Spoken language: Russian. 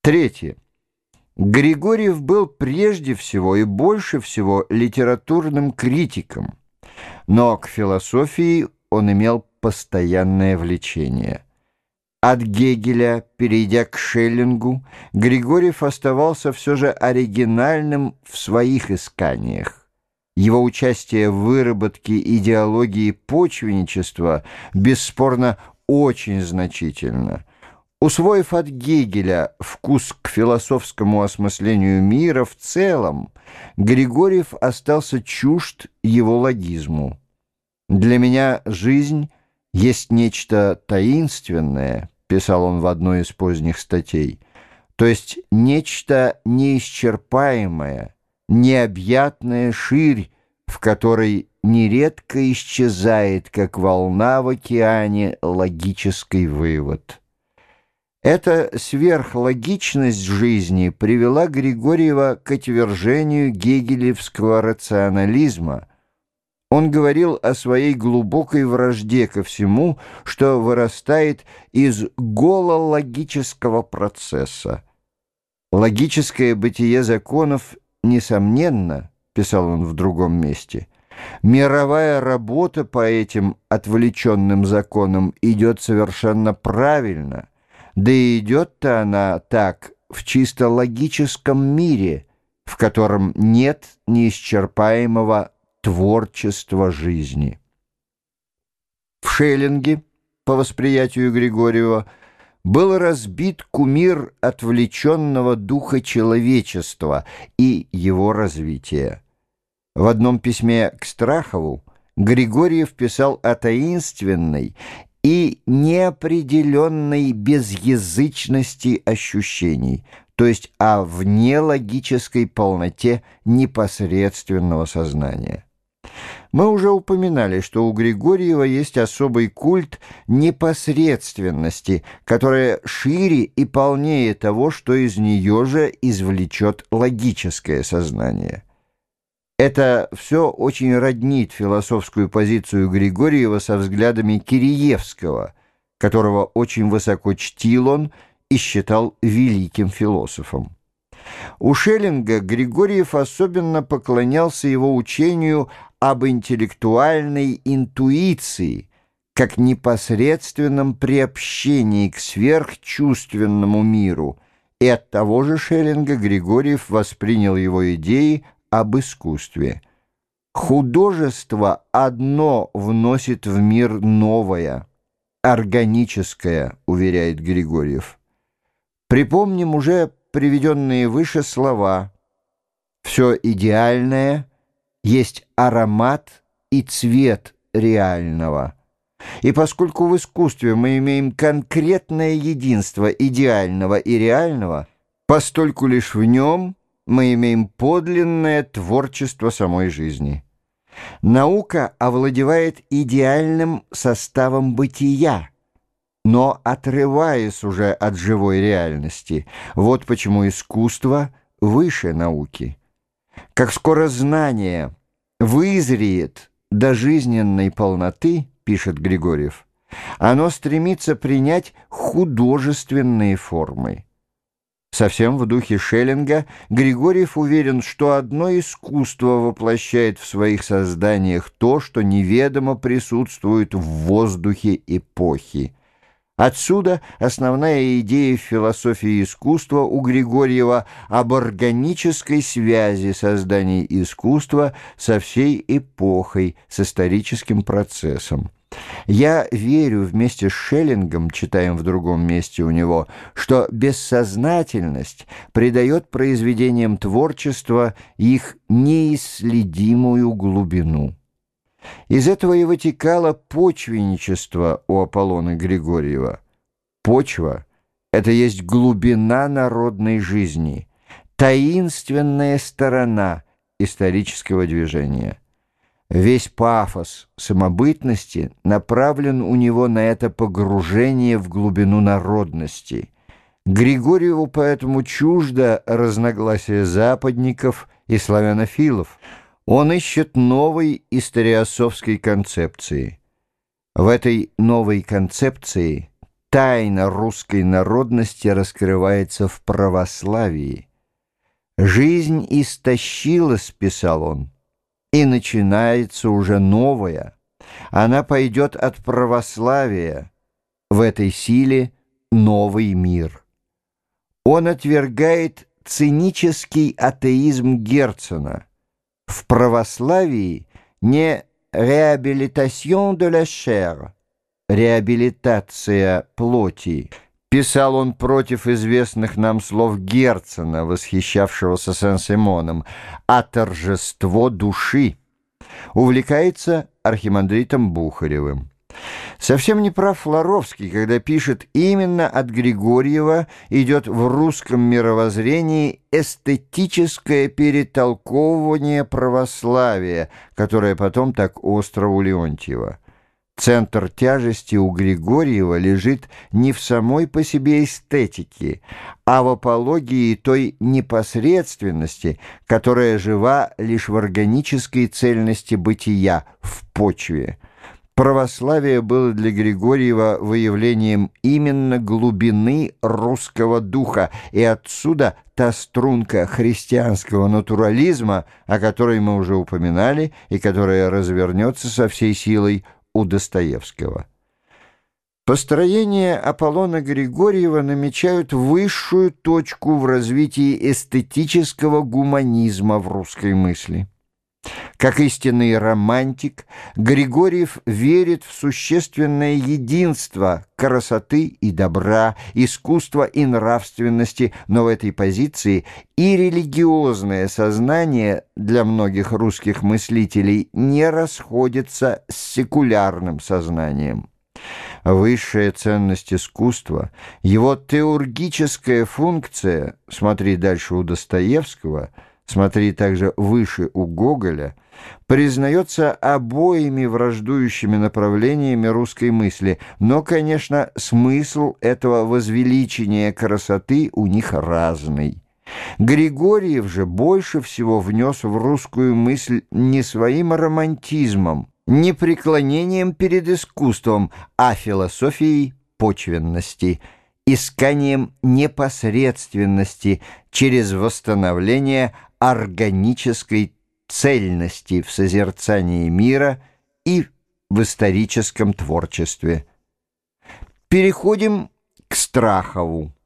Третье. Григорьев был прежде всего и больше всего литературным критиком, но к философии он имел постоянное влечение. От Гегеля, перейдя к Шеллингу, Григорьев оставался все же оригинальным в своих исканиях. Его участие в выработке идеологии почвенничества бесспорно очень значительно. Усвоив от Гегеля вкус к философскому осмыслению мира в целом, Григорьев остался чужд его логизму. «Для меня жизнь есть нечто таинственное», — писал он в одной из поздних статей, то есть нечто неисчерпаемое, необъятная ширь, в которой нередко исчезает, как волна в океане, логический вывод. Эта сверхлогичность жизни привела Григорьева к отвержению гегелевского рационализма. Он говорил о своей глубокой вражде ко всему, что вырастает из голологического процесса. «Логическое бытие законов, несомненно, — писал он в другом месте, — мировая работа по этим отвлеченным законам идет совершенно правильно, да и идет-то она так в чисто логическом мире, в котором нет неисчерпаемого творчества жизни». В Шеллинге, по восприятию Григорьева, был разбит кумир отвлеченного духа человечества и его развития. В одном письме к Страхову Григорьев писал о таинственной и неопределенной безязычности ощущений, то есть о внелогической полноте непосредственного сознания. Мы уже упоминали, что у Григорьева есть особый культ непосредственности, которая шире и полнее того, что из нее же извлечет логическое сознание. Это все очень роднит философскую позицию Григорьева со взглядами Киреевского, которого очень высоко чтил он и считал великим философом. У Шеллинга Григорьев особенно поклонялся его учению об интеллектуальной интуиции, как непосредственном приобщении к сверхчувственному миру, и от того же Шеллинга Григорьев воспринял его идеи об искусстве. «Художество одно вносит в мир новое, органическое», — уверяет Григорьев. Припомним уже приведенные выше слова: «Все идеальное есть аромат и цвет реального». И поскольку в искусстве мы имеем конкретное единство идеального и реального, постольку лишь в нем мы имеем подлинное творчество самой жизни. Наука овладевает идеальным составом бытия, но отрываясь уже от живой реальности. Вот почему искусство выше науки. Как скоро знание вызреет до жизненной полноты, пишет Григорьев, оно стремится принять художественные формы. Совсем в духе Шеллинга Григорьев уверен, что одно искусство воплощает в своих созданиях то, что неведомо присутствует в воздухе эпохи. Отсюда основная идея в философии искусства у Григорьева об органической связи создания искусства со всей эпохой, с историческим процессом. «Я верю вместе с Шеллингом, — читаем в другом месте у него, — что бессознательность придает произведениям творчества их неисследимую глубину». Из этого и вытекало почвенничество у Аполлона Григорьева. Почва — это есть глубина народной жизни, таинственная сторона исторического движения. Весь пафос самобытности направлен у него на это погружение в глубину народности. Григорьеву поэтому чуждо разногласия западников и славянофилов. Он ищет новой историософской концепции. В этой новой концепции тайна русской народности раскрывается в православии. «Жизнь истощилась», — писал он, — «и начинается уже новая. Она пойдет от православия. В этой силе новый мир». Он отвергает цинический атеизм Герцена. В православии не «réhabilitation de la chair», реабилитация плоти. Писал он против известных нам слов Герцена, восхищавшегося Сен-Симоном, а торжество души. Увлекается архимандритом Бухаревым. Совсем не прав Флоровский, когда пишет: именно от Григорьева идет в русском мировоззрении эстетическое перетолковывание православия, которое потом так остро у Леонтьева. Центр тяжести у Григорьева лежит не в самой по себе эстетике, а в апологии той непосредственности, которая жива лишь в органической цельности бытия, в почве. Православие было для Григорьева выявлением именно глубины русского духа, и отсюда та струнка христианского натурализма, о которой мы уже упоминали и которая развернется со всей силой у Достоевского. Построения Аполлона Григорьева намечают высшую точку в развитии эстетического гуманизма в русской мысли. Как истинный романтик, Григорьев верит в существенное единство красоты и добра, искусства и нравственности, но в этой позиции и религиозное сознание для многих русских мыслителей не расходится с секулярным сознанием. Высшая ценность искусства, его теургическая функция, смотри дальше у Достоевского, смотри также выше у Гоголя, признается обоими враждующими направлениями русской мысли, но, конечно, смысл этого возвеличения красоты у них разный. Григорьев же больше всего внес в русскую мысль не своим романтизмом, не преклонением перед искусством, а философией почвенности, исканием непосредственности через восстановление органической цельности в созерцании мира и в историческом творчестве. Переходим к Страхову.